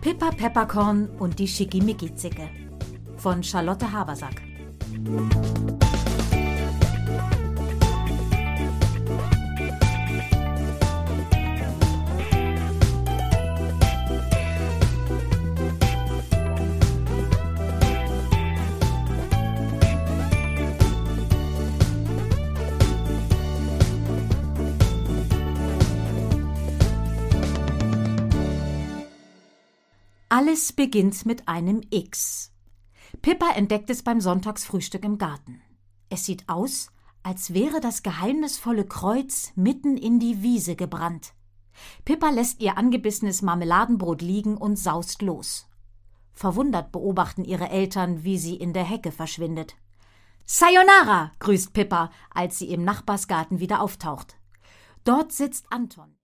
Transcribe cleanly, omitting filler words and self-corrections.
Pippa Pepperkorn und die Schickimicki-Zicke von Charlotte Habersack. Alles beginnt mit einem X. Pippa entdeckt es beim Sonntagsfrühstück im Garten. Es sieht aus, als wäre das geheimnisvolle Kreuz mitten in die Wiese gebrannt. Pippa lässt ihr angebissenes Marmeladenbrot liegen und saust los. Verwundert beobachten ihre Eltern, wie sie in der Hecke verschwindet. »Sayonara«, grüßt Pippa, als sie im Nachbarsgarten wieder auftaucht. Dort sitzt Anton.